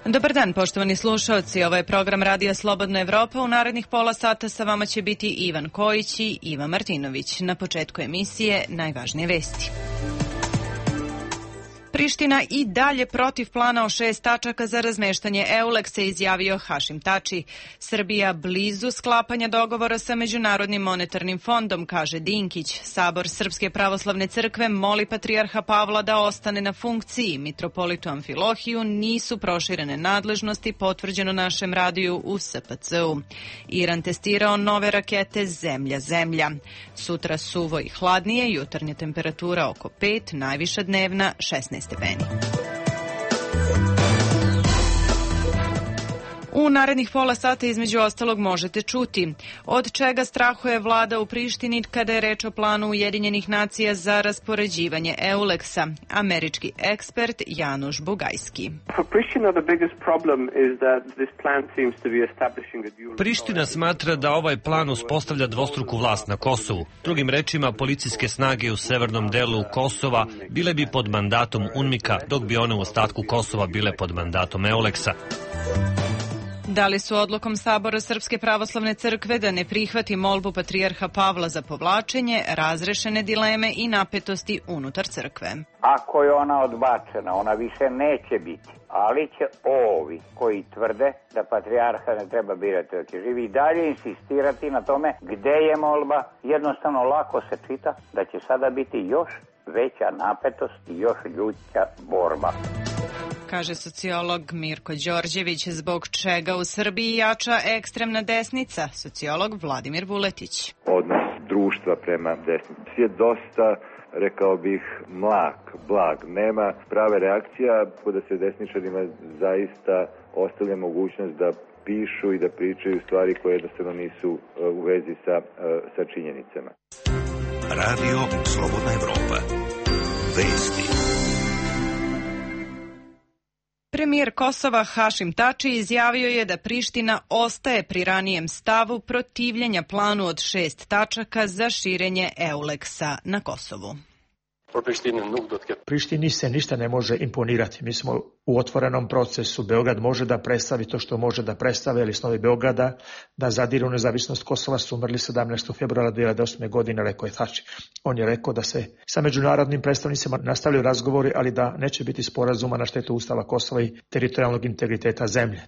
Dobar dan, poštovani slušalci. Ovo je program Radija Slobodna Evropa. U narednih pola sata sa vama će biti Ivan Kojić i Iva Martinović. Na početku emisije najvažnije vesti. Priština i dalje protiv plana o 6 tačaka za razmeštanje EULEX-a, izjavio Hašim Tači. Srbija blizu sklapanja dogovora sa Međunarodnim monetarnim fondom, kaže Dinkić. Sabor Srpske pravoslavne crkve moli patrijarha Pavla da ostane na funkciji. Mitropolitu Amfilohiju nisu proširene nadležnosti, potvrđeno našem radiju u SPC-u. Iran testirao nove rakete Zemlja. Sutra suvo i hladnije, jutarnja temperatura oko 5, najviša dnevna 16 stepeni. U narednih pola sata između ostalog možete čuti od čega strahuje vlada u Prištini kada je reč o planu Ujedinjenih nacija za raspoređivanje EULEX-a. Američki ekspert Januš Bugajski. Priština smatra da ovaj plan uspostavlja dvostruku vlast na Kosovu. Drugim rečima, policijske snage u severnom delu Kosova bile bi pod mandatom UNMIK-a, dok bi one u ostatku Kosova bile pod mandatom EULEX-a. Da li su odlukom Sabora Srpske pravoslavne crkve da ne prihvati molbu patrijarha Pavla za povlačenje razrešene dileme i napetosti unutar crkve? Ako je ona odbačena, ona više neće biti, ali će ovi koji tvrde da patrijarha ne treba birati dok je živi i dalje insistirati na tome gde je molba, jednostavno lako se čita da će sada biti još veća napetost i još ljuća borba. Kaže sociolog Mirko Đorđević, zbog čega u Srbiji jača ekstremna desnica, sociolog Vladimir Vuletić. Odnos društva prema desnici je dosta, rekao bih, blag. Nema prave reakcija, da se desničarima zaista ostavlja mogućnost da pišu i da pričaju stvari koje jednostavno nisu u vezi sa činjenicama. Radio Slobodna Evropa. Vesti. Premijer Kosova Hašim Tači izjavio je da Priština ostaje pri ranijem stavu protivljenja planu od 6 tačaka za širenje EULEX-a na Kosovu. Prištini se ništa ne može imponirati. Mi smo u otvorenom procesu. Beograd može da predstavi to što može da predstavi, ali snovi Beograda da zadiru u nezavisnost Kosova su umrli 17. februara 2008. godine, rekao je Tači. On je rekao da se sa međunarodnim predstavnicima nastavljaju razgovori, ali da neće biti sporazuma na štetu Ustava Kosova i teritorijalnog integriteta zemlje.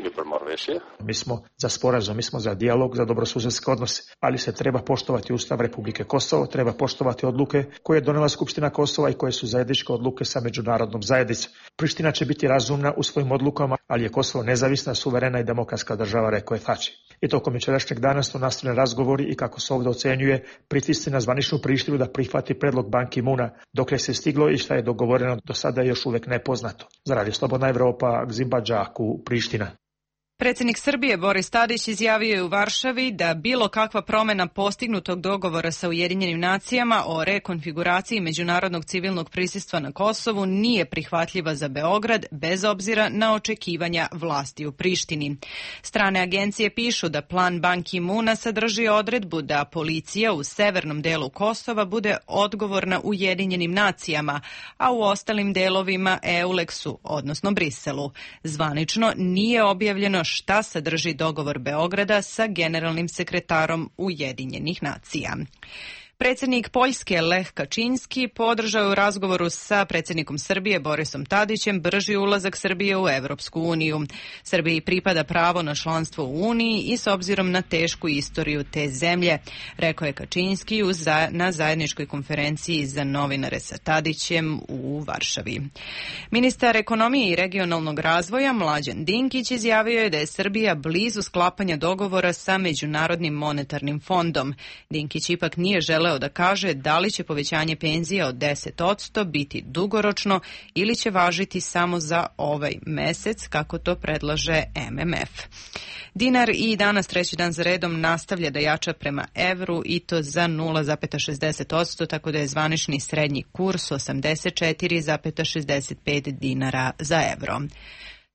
Mi smo za sporazum, mi smo za dijalog, za dobrosusedske odnose, ali se treba poštovati Ustav Republike Kosovo, treba poštovati odluke koje je donela Skupština Kosova i koje su zajedničke odluke sa međunarodnom zajednicom. Priština će biti razumna u svojim odlukama, ali je Kosovo nezavisna, suverena i demokratska država, rekao je Tači. I tokom jučerašnjeg dana su nastavljeni razgovori i kako se ovdje ocenjuje pritisci na zvaničnu Prištinu da prihvati predlog Ban Ki-moona. Dokle se stiglo i šta je dogovoreno do sada je još uvek nepoznato. Za Radio Slobodna Evropa, Gzimba Đaku, Priština. Predsjednik Srbije Boris Tadić izjavio je u Varšavi da bilo kakva promjena postignutog dogovora sa Ujedinjenim nacijama o rekonfiguraciji međunarodnog civilnog prisustva na Kosovu nije prihvatljiva za Beograd bez obzira na očekivanja vlasti u Prištini. Strane agencije pišu da plan Ban Ki-moona sadrži odredbu da policija u severnom delu Kosova bude odgovorna Ujedinjenim nacijama, a u ostalim delovima EULEX-u, odnosno Briselu. Zvanično nije objavljeno šta sadrži dogovor Beograda sa generalnim sekretarom Ujedinjenih nacija. Predsjednik Poljske Lech Kačinski podržao je u razgovoru sa predsjednikom Srbije Borisom Tadićem brži ulazak Srbije u Evropsku uniju. Srbiji pripada pravo na članstvo u Uniji i s obzirom na tešku istoriju te zemlje, rekao je Kačinski na zajedničkoj konferenciji za novinare sa Tadićem u Varšavi. Ministar ekonomije i regionalnog razvoja Mlađan Dinkić izjavio je da je Srbija blizu sklapanja dogovora sa Međunarodnim monetarnim fondom. Dinkić ipak nije želeo da kaže da li će povećanje penzija od 10% biti dugoročno ili će važiti samo za ovaj mesec, kako to predlaže MMF. Dinar i danas treći dan za redom nastavlja da jača prema evru i to za 0,60%, tako da je zvanični srednji kurs 84,65 dinara za evro.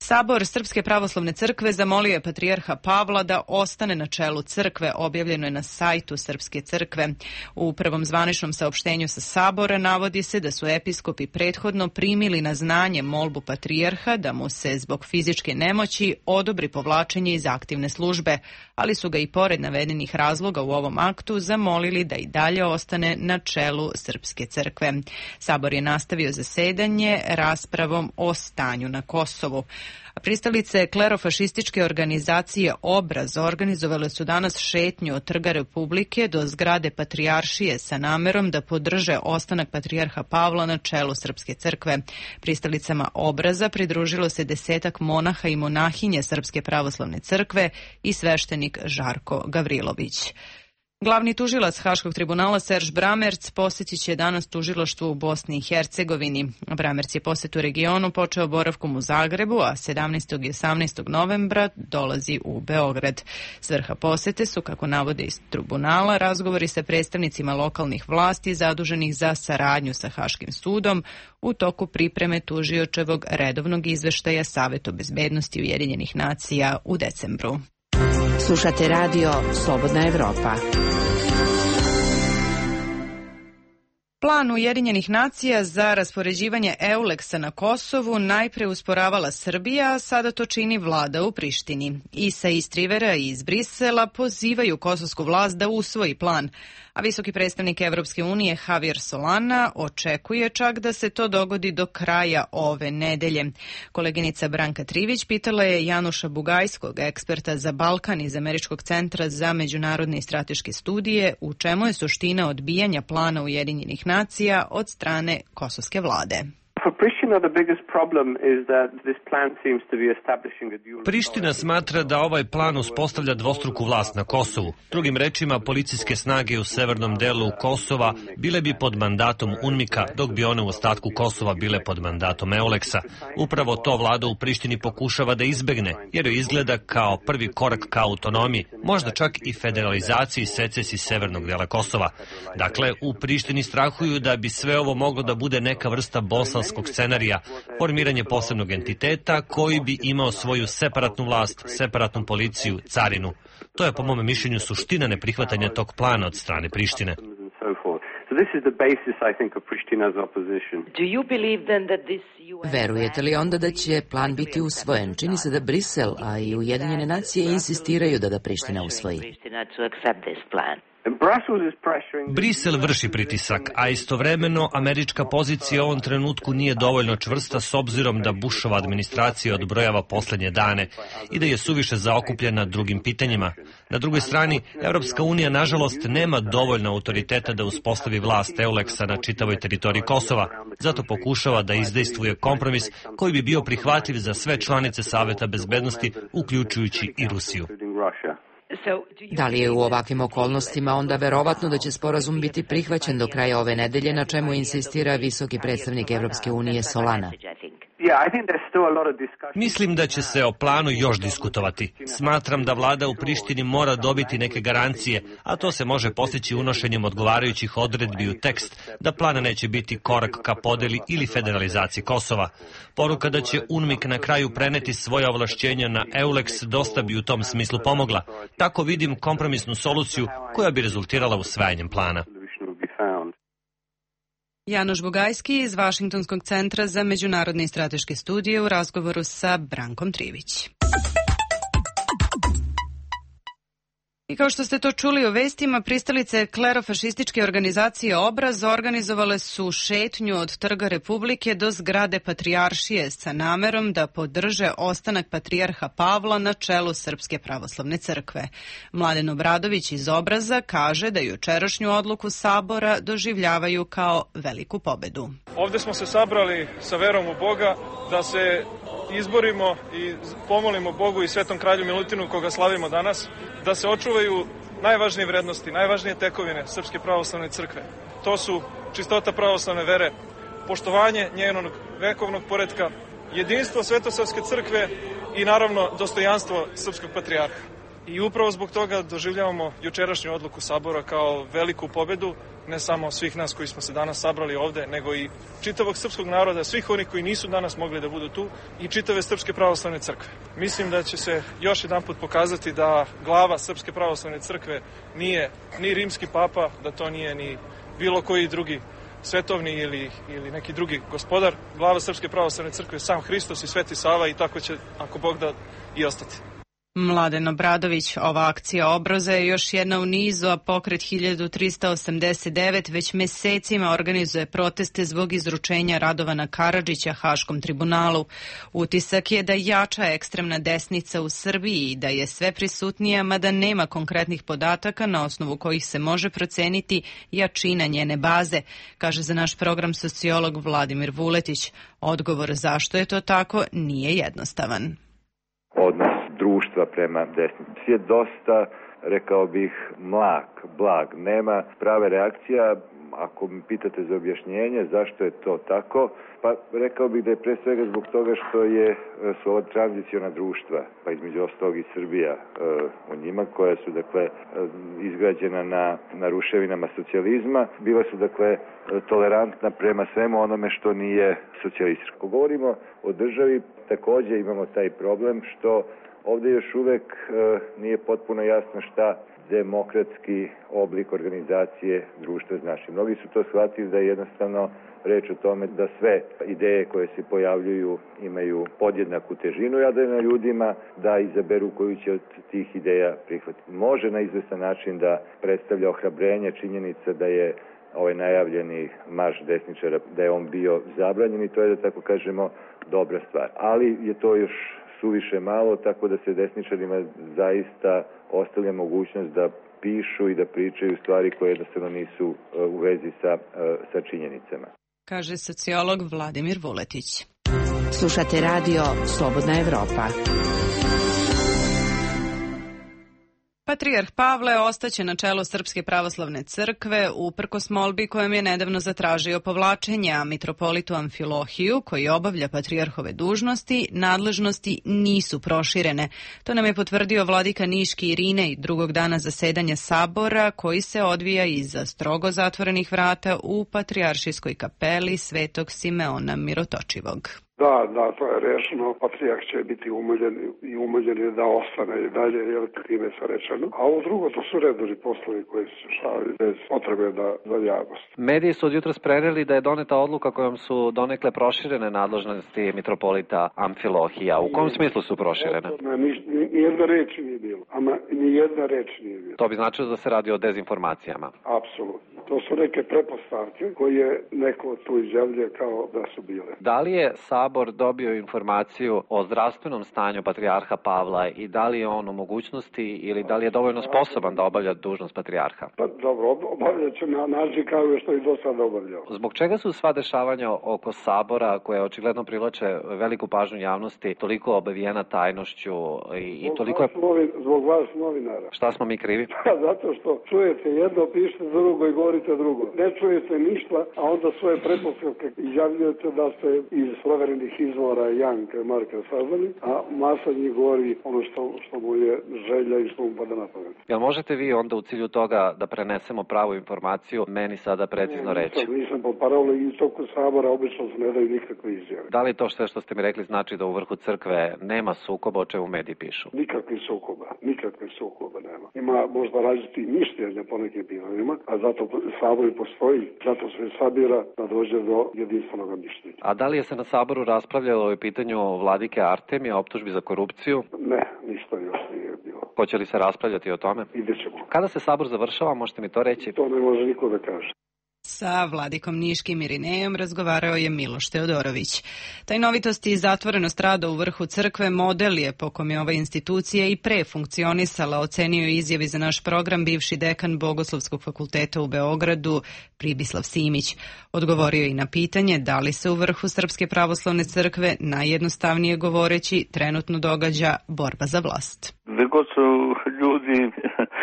Sabor Srpske pravoslavne crkve zamolio je patrijarha Pavla da ostane na čelu crkve, objavljeno je na sajtu Srpske crkve. U prvom zvaničnom saopštenju sa Sabora navodi se da su episkopi prethodno primili na znanje molbu patrijarha da mu se zbog fizičke nemoći odobri povlačenje iz aktivne službe, ali su ga i pored navedenih razloga u ovom aktu zamolili da i dalje ostane na čelu Srpske crkve. Sabor je nastavio zasedanje raspravom o stanju na Kosovu. Pristalice klerofašističke organizacije Obraz organizovale su danas šetnju od Trga Republike do zgrade Patrijaršije sa namerom da podrže ostanak patrijarha Pavla na čelu Srpske crkve. Pristalicama Obraza pridružilo se 10 monaha i monahinje Srpske pravoslavne crkve i sveštenik Žarko Gavrilović. Glavni tužilac Haškog tribunala Serž Bramerc posjetit će danas tužilaštvo u Bosni i Hercegovini. Bramerc je posjet u regionu počeo boravkom u Zagrebu, a 17. i 18. novembra dolazi u Beograd. Svrha posjete su, kako navode iz tribunala, razgovori sa predstavnicima lokalnih vlasti zaduženih za saradnju sa Haškim sudom u toku pripreme tužiočevog redovnog izveštaja Saveta bezbednosti Ujedinjenih nacija u decembru. Slušate radio Slobodna Evropa. Plan Ujedinjenih nacija za raspoređivanje EULEX-a na Kosovu najpre usporavala Srbija, a sada to čini vlada u Prištini. I sa Istrivera i iz Brisela pozivaju kosovsku vlast da usvoji plan, a visoki predstavnik Evropske unije Javier Solana očekuje čak da se to dogodi do kraja ove nedelje. Koleginica Branka Trivić pitala je Januša Bugajskog, eksperta za Balkan iz Američkog centra za međunarodne i strateške studije, u čemu je suština odbijanja plana Ujedinjenih nacija od strane kosovske vlade. Priština smatra da ovaj plan uspostavlja dvostruku vlast na Kosovu. Drugim rečima, policijske snage u severnom delu Kosova bile bi pod mandatom UNMIK-a, dok bi one u ostatku Kosova bile pod mandatom EULEX-a. Upravo to vlada u Prištini pokušava da izbegne, jer joj izgleda kao prvi korak ka autonomiji, možda čak i federalizaciji secesiji severnog dela Kosova. Dakle, u Prištini strahuju da bi sve ovo moglo da bude neka vrsta bosanskog scenarija, formiranje posebnog entiteta koji bi imao svoju separatnu vlast, separatnu policiju, carinu. To je po mome mišljenju suština neprihvatanja tog plana od strane Prištine. Verujete li onda da će plan biti usvojen? Čini se da Brisel, a i Ujedinjene nacije insistiraju da ga Priština usvoji. Brisel vrši pritisak, a istovremeno američka pozicija u ovom trenutku nije dovoljno čvrsta s obzirom da Bushova administracija odbrojava poslednje dane i da je suviše zaokupljena drugim pitanjima. Na drugoj strani, Evropska unija nažalost nema dovoljno autoriteta da uspostavi vlast EULEX-a na čitavoj teritoriji Kosova. Zato pokušava da izdejstvuje kompromis koji bi bio prihvatljiv za sve članice Saveta bezbednosti, uključujući i Rusiju. Da li je u ovakvim okolnostima onda verovatno da će sporazum biti prihvaćen do kraja ove nedelje, na čemu insistira visoki predstavnik Evropske unije Solana? Mislim da će se o planu još diskutovati. Smatram da vlada u Prištini mora dobiti neke garancije, a to se može postići unošenjem odgovarajućih odredbi u tekst, da plan neće biti korak ka podeli ili federalizaciji Kosova. Poruka da će UNMIK na kraju preneti svoja ovlašćenja na EULEX dosta bi u tom smislu pomogla. Tako vidim kompromisnu soluciju koja bi rezultirala usvajanjem plana. Januš Bugajski iz Vašingtonskog centra za međunarodne i strateške studije u razgovoru sa Brankom Trivić. I kao što ste to čuli u vestima, pristalice klerofašističke organizacije Obraz organizovale su šetnju od Trga Republike do zgrade Patrijaršije sa namerom da podrže ostanak patrijarha Pavla na čelu Srpske pravoslavne crkve. Mladen Obradović iz Obraza kaže da jučerašnju odluku Sabora doživljavaju kao veliku pobedu. Ovde smo se sabrali sa verom u Boga da se izborimo i pomolimo Bogu i Svetom kralju Milutinu, koga slavimo danas, da se očuvaju najvažnije vrednosti, najvažnije tekovine Srpske pravoslavne crkve. To su čistota pravoslavne vere, poštovanje njenog vekovnog poretka, jedinstvo Svetosavske crkve i naravno dostojanstvo srpskog patrijarha. I upravo zbog toga doživljavamo jučerašnju odluku Sabora kao veliku pobedu ne samo svih nas koji smo se danas sabrali ovde, nego i čitavog srpskog naroda, svih onih koji nisu danas mogli da budu tu i čitave Srpske pravoslavne crkve. Mislim da će se još jedanput pokazati da glava Srpske pravoslavne crkve nije ni rimski papa, da to nije ni bilo koji drugi svetovni ili neki drugi gospodar. Glava Srpske pravoslavne crkve je sam Hristos i Sveti Sava i tako će, ako Bog da, i ostati. Mladen Obradović, ova akcija Obroza je još jedna u nizu, a pokret 1389 već mesecima organizuje proteste zbog izručenja Radovana Karadžića Haškom tribunalu. Utisak je da jača ekstremna desnica u Srbiji i da je sve prisutnija, mada nema konkretnih podataka na osnovu kojih se može proceniti jačina njene baze, kaže za naš program sociolog Vladimir Vuletić. Odgovor zašto je to tako nije jednostavan. Odnos društva prema desnici je dosta, rekao bih, blag. Nema prave reakcija. Ako mi pitate za objašnjenje zašto je to tako, pa rekao bih da je pre svega zbog toga što su ova tranziciona društva, pa između ostalog i Srbija u njima, koja su dakle izgrađena na ruševinama socijalizma, bila su dakle tolerantna prema svemu onome što nije socijalističko. Ako govorimo o državi, takođe imamo taj problem što ovde još uvek nije potpuno jasno šta demokratski oblik organizacije društva znači. Mnogi su to shvatili da je jednostavno reč o tome da sve ideje koje se pojavljuju imaju podjednaku težinu, a da je na ljudima da izaberu koju će od tih ideja prihvatiti. Može na izvestan način da predstavlja ohrabrenje činjenica da je ovaj najavljeni marš desničara, da je on bio zabranjen i to je, da tako kažemo, dobra stvar. Ali je to još suviše malo, tako da se desničarima zaista ostavlja mogućnost da pišu i da pričaju stvari koje jednostavno nisu u vezi sa činjenicama. Kaže sociolog Vladimir Vuletić. Slušate radio Slobodna Evropa. Patrijarh Pavle ostaće na čelu Srpske pravoslavne crkve uprkos molbi kojom je nedavno zatražio povlačenje, a mitropolitu Amfilohiju, koji obavlja patrijarhove dužnosti, nadležnosti nisu proširene. To nam je potvrdio vladika Niški Irinej drugog dana zasedanja sabora, koji se odvija iza strogo zatvorenih vrata u Patrijaršijskoj kapeli Svetog Simeona Mirotočivog. Da, to je rešeno. Patrijarh će biti umoljen je da ostane i dalje, jer time se rečeno. A ovo drugo, to su redovni poslovi koji se šavaju bez potrebe za javnost. Mediji su od jutros preneli da je doneta odluka kojom su donekle proširene nadležnosti mitropolita Amfilohija. U kom smislu su proširene? Nijedna reč nije bilo. Nijedna reč nije bilo. To bi značilo da se radi o dezinformacijama. Apsolutno. To su neke pretpostavke koje neko tu izjavljuje kao da su bile. Da li je Sabor dobio informaciju o zdravstvenom stanju patrijarha Pavla i da li je on u mogućnosti ili da li je dovoljno sposoban da obavlja dužnost patrijarha? Pa dobro, obavljat će na način kao što i do sada obavljao. Zbog čega su sva dešavanja oko Sabora, koje očigledno privlače veliku pažnju javnosti, toliko obavijena tajnošću i toliko... Zbog vas novinara. Šta smo mi krivi? Zato što čujete jedno, pišete drugo i govorite drugo. Ne čujete ništa, a onda svoje pretpostavke izjavljujete da ste iz proverenih izvora Janka i Marka saznali, a masa njih govori ono što mu je želja i što mu pada na pamet. Jel možete vi onda u cilju toga da prenesemo pravu informaciju meni sada precizno reći? Nisam po parolu i toku Sabora obično se ne daju nikakve izjave. Da li to što ste mi rekli znači da u vrhu crkve nema sukoba, o čemu mediji pišu? Nikakve sukoba nema. Ima možda različiti mišljenja po nekim pitanjima, a zato Sabor i postoji, zato se sabira da dođe do jedinstvenog mišljenja. A da li je se na Saboru raspravljalo o pitanju vladike Artemija, optužbi za korupciju? Ne, ništa još nije bilo. Hoće li se raspravljati o tome? Vidjet ćemo. Kada se Sabor završava, možete mi to reći? To ne može niko da kaže. Sa vladikom Niškim Irinejom razgovarao je Miloš Teodorović. Tajnovitost i zatvorenost rada u vrhu crkve model je po kom je ova institucija i pre funkcionisala, ocenio izjavi za naš program bivši dekan Bogoslovskog fakulteta u Beogradu Pribislav Simić. Odgovorio i na pitanje da li se u vrhu Srpske pravoslavne crkve, najjednostavnije govoreći, trenutno događa borba za vlast. Nego su ljudi, to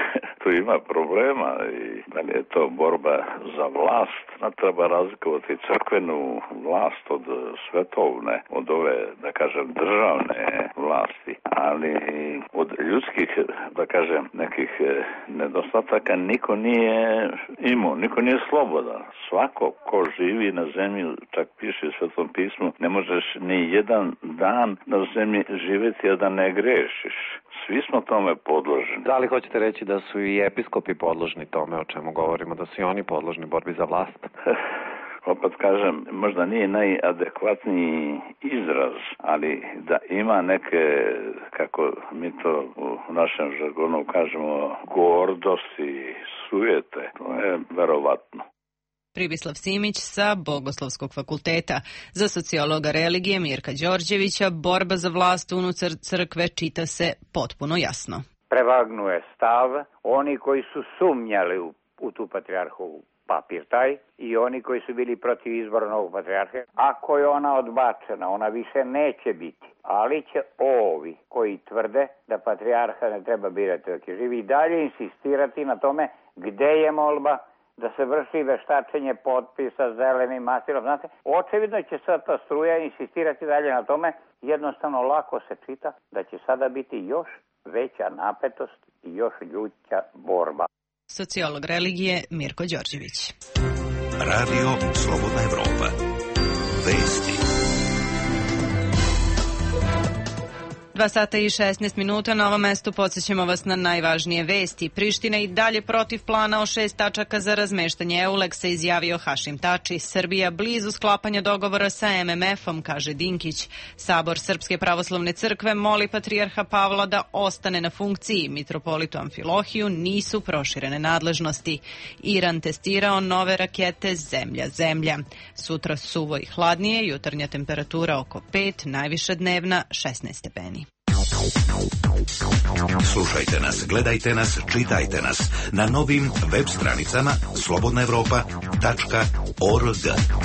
tu ima problema i meni je to borba za vlast. Treba razlikovati crkvenu vlast od svetovne, od ove, da kažem, državne vlasti, ali od ljudskih, da kažem, nekih nedostataka niko nije imao, niko nije slobodan. Svako ko živi na zemlji, čak piše u Svetom pismu, ne možeš ni jedan dan na zemlji živjeti, a da ne grešiš. Svi smo tome podloženi. Da li hoćete reći da su i episkopi podložni tome o čemu govorimo, da su i oni podložni borbi za vlast? Opet kažem, možda nije najadekvatniji izraz, ali da ima neke, kako mi to u našem žargonu kažemo, gordosti, sujete, to je verovatno. Pribislav Simić sa Bogoslovskog fakulteta. Za sociologa religije Mirka Đorđevića borba za vlast unutar crkve čita se potpuno jasno. Prevagnuje stav oni koji su sumnjali u tu patrijarhovu papir taj i oni koji su bili protiv izbora novog patrijarha. Ako je ona odbačena, ona više neće biti. Ali će ovi koji tvrde da patrijarha ne treba birati dok je živi i dalje insistirati na tome gde je molba, da se vrši veštačenje potpisa zelenim mastilom. Znate, očevidno će sad ta struja insistirati dalje na tome. Jednostavno lako se čita da će sada biti još veća napetost i još ljuća borba. Sociolog religije Mirko Đorđević. Radio Slobodna Evropa. Vesti. 2 sata i 16 minuta na ovom mestu podsjećamo vas na najvažnije vesti. Priština i dalje protiv plana o 6 tačaka za razmeštanje EULEX-a, izjavio Hašim Tači. Srbija blizu sklapanja dogovora sa MMF-om, kaže Dinkić. Sabor Srpske pravoslavne crkve moli patrijarha Pavla da ostane na funkciji. Mitropolitu Amfilohiju nisu proširene nadležnosti. Iran testirao nove rakete Zemlja. Sutra suvo i hladnije, jutarnja temperatura oko 5, najviša dnevna 16 stepeni. Slušajte nas, gledajte nas, čitajte nas na novim web stranicama slobodnaevropa.org.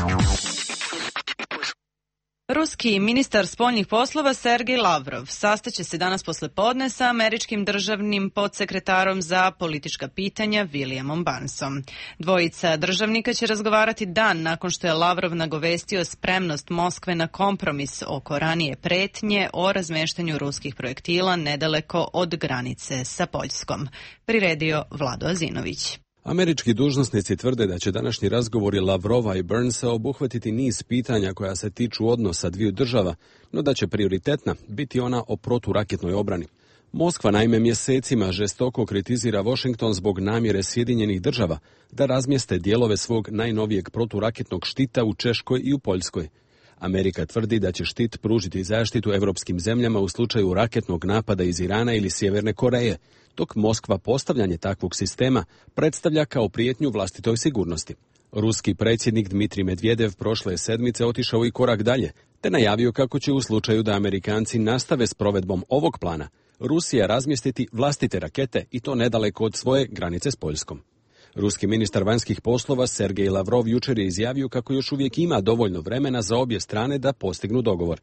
Ruski ministar spoljnih poslova Sergej Lavrov sastaće se danas poslepodne sa američkim državnim podsekretarom za politička pitanja Williamom Burnsom. Dvojica državnika će razgovarati dan nakon što je Lavrov nagovestio spremnost Moskve na kompromis oko ranije pretnje o razmeštanju ruskih projektila nedaleko od granice sa Poljskom. Priredio Vlado Azinović. Američki dužnosnici tvrde da će današnji razgovori Lavrova i Burnsa obuhvatiti niz pitanja koja se tiču odnosa dviju država, no da će prioritetna biti ona o proturaketnoj obrani. Moskva naime mjesecima žestoko kritizira Washington zbog namjere Sjedinjenih država da razmjeste dijelove svog najnovijeg proturaketnog štita u Češkoj i u Poljskoj. Amerika tvrdi da će štit pružiti zaštitu evropskim zemljama u slučaju raketnog napada iz Irana ili Sjeverne Koreje, dok Moskva postavljanje takvog sistema predstavlja kao prijetnju vlastitoj sigurnosti. Ruski predsjednik Dmitrij Medvedev prošle sedmice otišao i korak dalje, te najavio kako će u slučaju da Amerikanci nastave s provedbom ovog plana, Rusija razmjestiti vlastite rakete i to nedaleko od svoje granice s Poljskom. Ruski ministar vanjskih poslova Sergej Lavrov jučer je izjavio kako još uvijek ima dovoljno vremena za obje strane da postignu dogovor.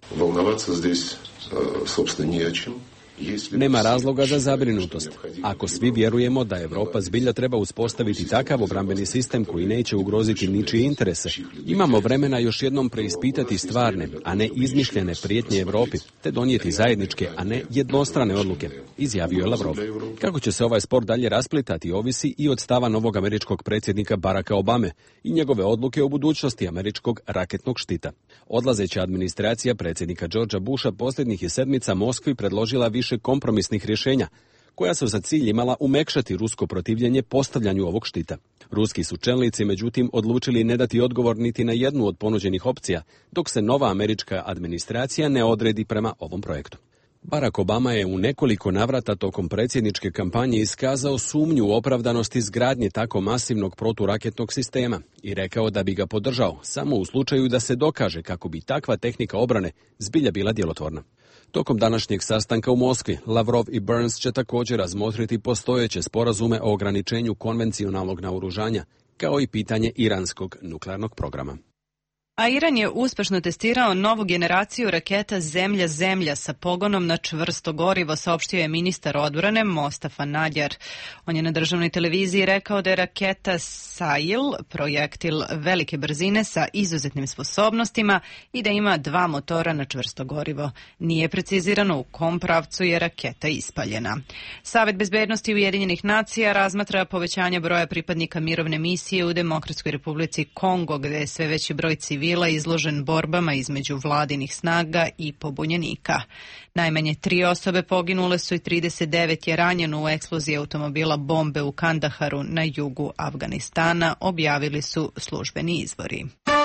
Nema razloga za zabrinutost. Ako svi vjerujemo da Europa zbilja treba uspostaviti takav obrambeni sistem koji neće ugroziti ničije interese, imamo vremena još jednom preispitati stvarne, a ne izmišljene prijetnje Europi, te donijeti zajedničke, a ne jednostrane odluke, izjavio je Lavrov. Kako će se ovaj spor dalje rasplitati ovisi i od stava novog američkog predsjednika Baracka Obame i njegove odluke o budućnosti američkog raketnog štita. Odlazeća administracija predsjednika Georgea Busha posljednjih je sedmica Moskvi predložila više kompromisnih rješenja, koja su za cilj imala umekšati rusko protivljenje postavljanju ovog štita. Ruski su čelnici, međutim, odlučili ne dati odgovor niti na jednu od ponuđenih opcija, dok se nova američka administracija ne odredi prema ovom projektu. Barack Obama je u nekoliko navrata tokom predsjedničke kampanje iskazao sumnju u opravdanost izgradnje tako masivnog proturaketnog sistema i rekao da bi ga podržao samo u slučaju da se dokaže kako bi takva tehnika obrane zbilja bila djelotvorna. Tokom današnjeg sastanka u Moskvi, Lavrov i Burns će također razmotriti postojeće sporazume o ograničenju konvencionalnog naoružanja, kao i pitanje iranskog nuklearnog programa. A Iran je uspešno testirao novu generaciju raketa Zemlja-Zemlja sa pogonom na čvrsto gorivo, saopštio je ministar odbrane Mostafa Nadjar. On je na državnoj televiziji rekao da je raketa Sail projektil velike brzine sa izuzetnim sposobnostima i da ima 2 motora na čvrsto gorivo. Nije precizirano u kom pravcu je raketa ispaljena. Savet bezbednosti Ujedinjenih nacija razmatra povećanje broja pripadnika mirovne misije u Demokratskoj republici Kongo, gde je sve veći broj civila izložen borbama između vladinih snaga i pobunjenika. Najmanje 3 osobe poginule su i 39 je ranjeno u eksploziji automobila bombe u Kandaharu na jugu Afganistana, objavili su službeni izvori.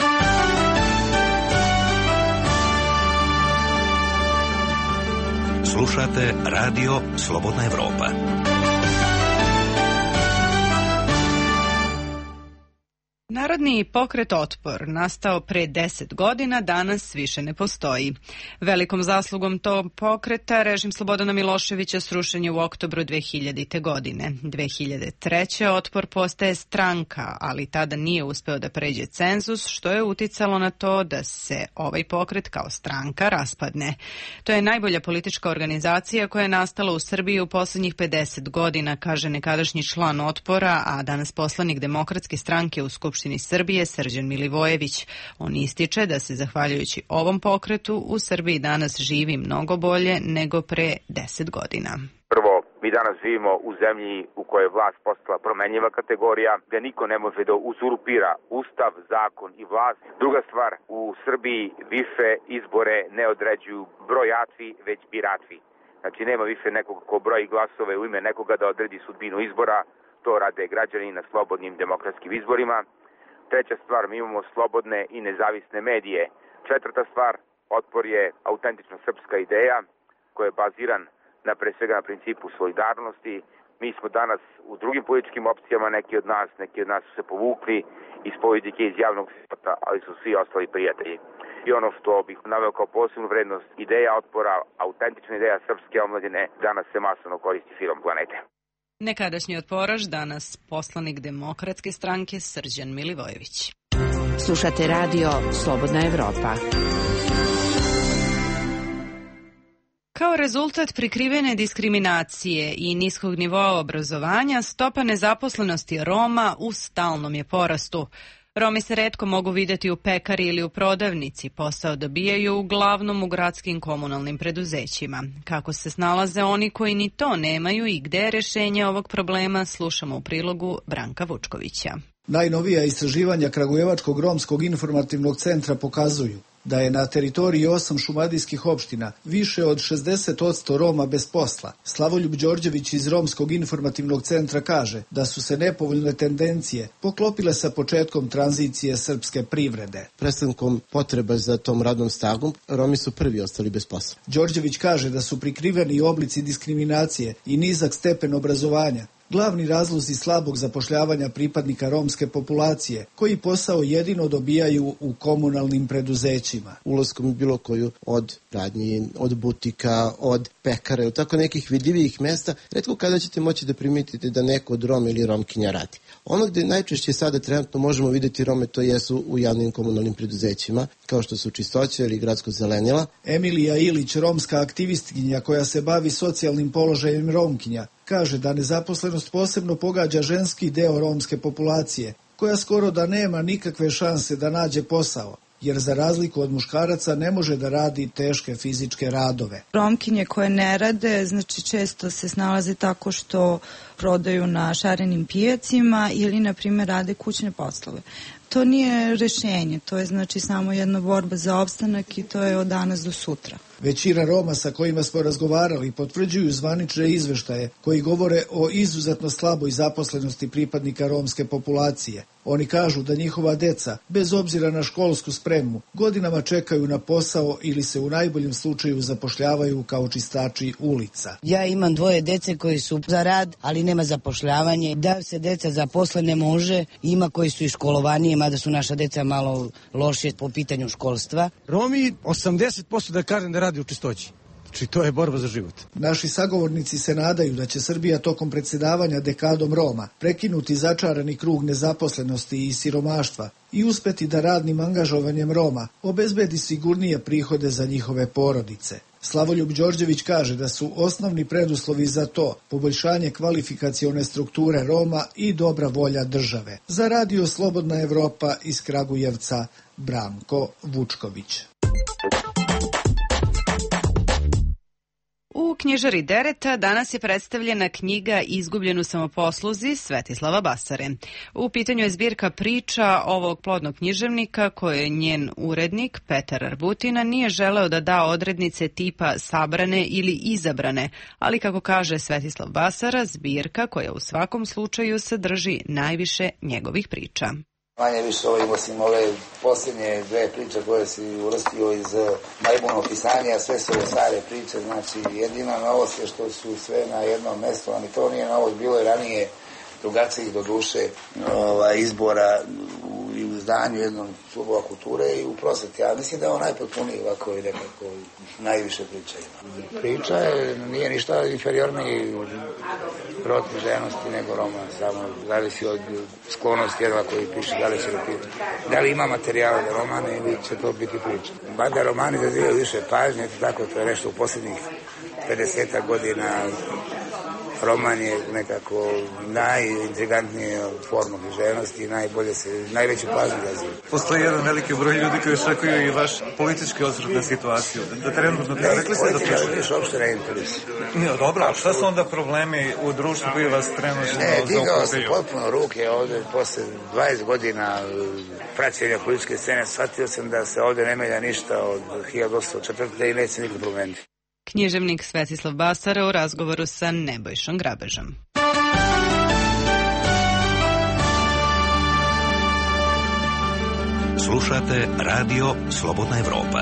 Slušate Radio Slobodna Evropa. Narodni pokret Otpor, nastao pre 10 godina, danas više ne postoji. Velikom zaslugom tog pokreta režim Slobodana Miloševića srušen je u oktobru 2000. godine. 2003. Otpor postaje stranka, ali tada nije uspeo da pređe cenzus, što je uticalo na to da se ovaj pokret kao stranka raspadne. To je najbolja politička organizacija koja je nastala u Srbiji u poslednjih 50 godina, kaže nekadašnji član Otpora, a danas poslanik Demokratske stranke u Skupštini Srbije Srđan Milivojević. On ističe da se zahvaljujući ovom pokretu u Srbiji danas živi mnogo bolje nego pre 10 godina. Prvo, mi danas živimo u zemlji u kojoj je vlast postala promenljiva kategorija, gde niko ne može da uzurpira ustav, zakon i vlast. Druga stvar, u Srbiji više izbore ne određuju brojači, već birači. Znači nema više nekog ko broji glasove u ime nekoga da odredi sudbinu izbora, to rade građani na slobodnim demokratskim izborima. Treća stvar, mi imamo slobodne i nezavisne medije. Četvrta stvar, Otpor je autentična srpska ideja koja je baziran pre svega na principu solidarnosti. Mi smo danas u drugim političkim opcijama, neki od nas su se povukli iz politike, iz javnog života, ali su svi ostali prijatelji. I ono što bih naveo kao posebnu vrednost, ideja Otpora, autentična ideja srpske omladine, danas se masovno koristi širom planete. Nekadašnji otporaš, danas poslanik Demokratske stranke Srđan Milivojević. Slušate radio Slobodna Evropa. Kao rezultat prikrivene diskriminacije i niskog nivoa obrazovanja, stopa nezaposlenosti Roma u stalnom je porastu. Romi se retko mogu videti u pekari ili u prodavnici, posao dobijaju uglavnom u gradskim komunalnim preduzećima. Kako se snalaze oni koji ni to nemaju i gde je rešenje ovog problema, slušamo u prilogu Branka Vučkovića. Najnovija istraživanja Kragujevačkog romskog informativnog centra pokazuju da je na teritoriji 8 šumadijskih opština više od 60% Roma bez posla. Slavoljub Đorđević iz Romskog informativnog centra kaže da su se nepovoljne tendencije poklopile sa početkom tranzicije srpske privrede. Prestankom potreba za tom radnom snagom, Romi su prvi ostali bez posla. Đorđević kaže da su prikriveni oblici diskriminacije i nizak stepen obrazovanja glavni razlozi slabog zapošljavanja pripadnika romske populacije, koji posao jedino dobijaju u komunalnim preduzećima. Ulaskom u bilo koju od radnji, od butika, od pekare, od tako nekih vidljivijih mesta, retko kada ćete moći da primetite da neko od Roma ili Romkinja radi. Ono gde najčešće sada trenutno možemo videti Rome, to jesu u javnim komunalnim preduzećima, kao što su Čistoća ili Gradsko zelenila. Emilija Ilić, romska aktivistkinja koja se bavi socijalnim položajem Romkinja, kaže da nezaposlenost posebno pogađa ženski deo romske populacije, koja skoro da nema nikakve šanse da nađe posao, jer za razliku od muškaraca ne može da radi teške fizičke radove. Romkinje koje ne rade, znači često se snalaze tako što prodaju na šarenim pijacima ili, na primjer, rade kućne poslove. To nije rešenje, to je znači samo jedna borba za opstanak i to je od danas do sutra. Većina Roma sa kojima smo razgovarali potvrđuju zvanične izveštaje koji govore o izuzetno slaboj zaposlenosti pripadnika romske populacije. Oni kažu da njihova deca, bez obzira na školsku spremu, godinama čekaju na posao ili se u najboljem slučaju zapošljavaju kao čistači ulica. Ja imam 2 dece koji su za rad, ali nema zapošljavanje. Da se deca zaposle ne može, ima koji su i školovanije, mada su naša deca malo lošije po pitanju školstva. Romi 80% da kažem da radi u Čistoći. Znači, to je borba za život. Naši sagovornici se nadaju da će Srbija tokom predsjedavanja dekadom Roma prekinuti začarani krug nezaposlenosti i siromaštva i uspeti da radnim angažovanjem Roma obezbedi sigurnije prihode za njihove porodice. Slavoljub Đorđević kaže da su osnovni preduslovi za to poboljšanje kvalifikacione strukture Roma i dobra volja države. Za Radio Slobodna Evropa iz Kragujevca, Branko Vučković. U knjižari Dereta danas je predstavljena knjiga Izgubljen u samoposluzi Svetislava Basare. U pitanju je zbirka priča ovog plodnog književnika koje njen urednik Petar Arbutina nije želeo da da odrednice tipa sabrane ili izabrane, ali kako kaže Svetislav Basara, zbirka koja u svakom slučaju sadrži najviše njegovih priča. Manje više osim ove posljednje dve priče koje si uvrstio iz Majmunog pisanja, sve su stare priče, znači jedina novost je što su sve na jednom mjestu, ali to nije novost, bilo je ranije drugačijih do duše izbora i u izdanju jednom klubova kulture i u prosveti. Ja mislim da je on najpotpuniji ovako i nekako najviše priča ima. Priča nije ništa inferiorniji rod književnosti nego roman, samo zavisi od sklonosti jednoga koji piše, da li će da li ima materijala za romane ili će to biti priča. Mada romani zazivaju više pažnje, tako to je nešto u posljednjih 50 godina. Roman je nekako najintrigantnija forma književnosti i najveću pažnju raziva. Postoji jedan veliki broj ljudi koji očekuju i vaš politički osvrt na situaciju. Da trenutno rekli ste da politički uopšte ne interesuje. Dobro, a šta su onda problemi u društvu koji vas trenutno zaokupaju? Digao sam potpuno ruke ovdje posle 20 godina praćenja političke scene. Shvatio sam da se ovdje ne menja ništa od 1804. i neće nikad promeniti. Književnik Svetislav Basara u razgovoru sa Nebojšom Grabežom. Slušate Radio Slobodna Evropa.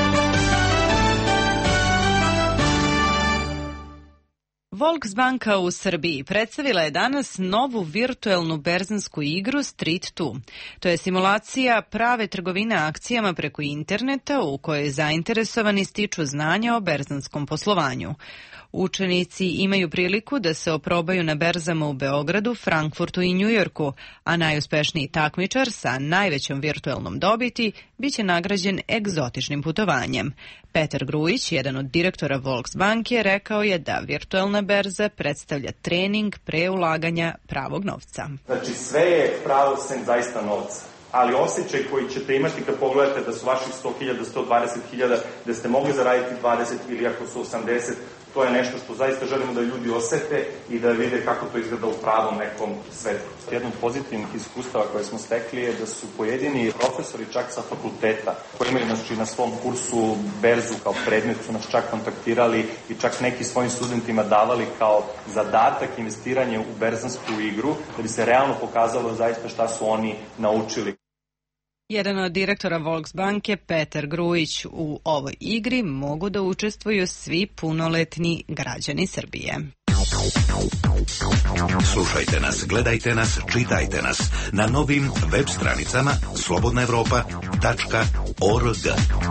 Volksbanka u Srbiji predstavila je danas novu virtuelnu berzansku igru Street 2. To je simulacija prave trgovine akcijama preko interneta u kojoj zainteresovani stiču znanja o berzanskom poslovanju. Učenici imaju priliku da se oprobaju na berzama u Beogradu, Frankfurtu i Njujorku, a najuspešniji takmičar sa najvećom virtuelnom dobiti biće nagrađen egzotičnim putovanjem. Petar Grujić, jedan od direktora Volksbanke, rekao je da virtuelna berza predstavlja trening pre ulaganja pravog novca. Znači sve je pravo sem zaista novca. Ali osjećaj koji ćete imati kad pogledate da su vaših 100.000, 120.000, da ste mogli zaraditi 20 ili ako su 80, to je nešto što zaista želimo da ljudi osete i da vide kako to izgleda u pravom nekom svetu. Jedno od pozitivnih iskustava koje smo stekli je da su pojedini profesori čak sa fakulteta koji imaju na svom kursu berzu kao predmet su nas čak kontaktirali i čak neki svojim studentima davali kao zadatak investiranje u berzansku igru da bi se realno pokazalo zaista šta su oni naučili. Jedan od direktora Volksbanke, Petar Grujić, u ovoj igri mogu da učestvuju svi punoletni građani Srbije. Slušajte nas, gledajte nas, čitajte nas na novim web stranicama slobodnaevropa.org.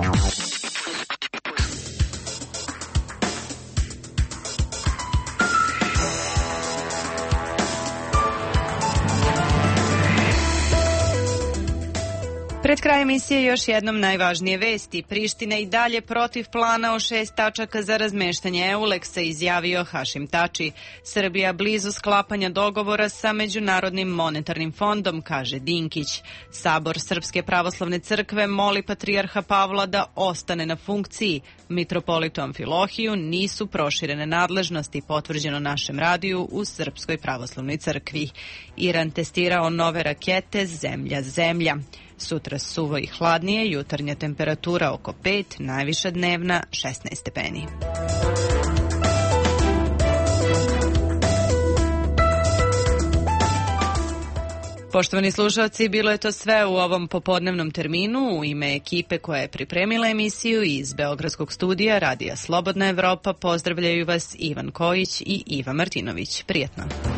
Pred krajem emisije još jednom najvažnije vesti. Priština i dalje protiv plana o 6 tačaka za razmeštanje Euleksa, izjavio Hašim Tači. Srbija blizu sklapanja dogovora sa Međunarodnim monetarnim fondom, kaže Dinkić. Sabor Srpske pravoslavne crkve moli patrijarha Pavla da ostane na funkciji. Mitropolitu Amfilohiju nisu proširene nadležnosti, potvrđeno našem radiju u Srpskoj pravoslavnoj crkvi. Iran testirao nove rakete Zemlja. Sutra suvo i hladnije, jutarnja temperatura oko 5, najviša dnevna 16 stepeni. Poštovani slušalci, bilo je to sve u ovom popodnevnom terminu. U ime ekipe koja je pripremila emisiju iz Beogradskog studija Radija Slobodna Evropa pozdravljaju vas Ivan Kojić i Iva Martinović. Prijetno.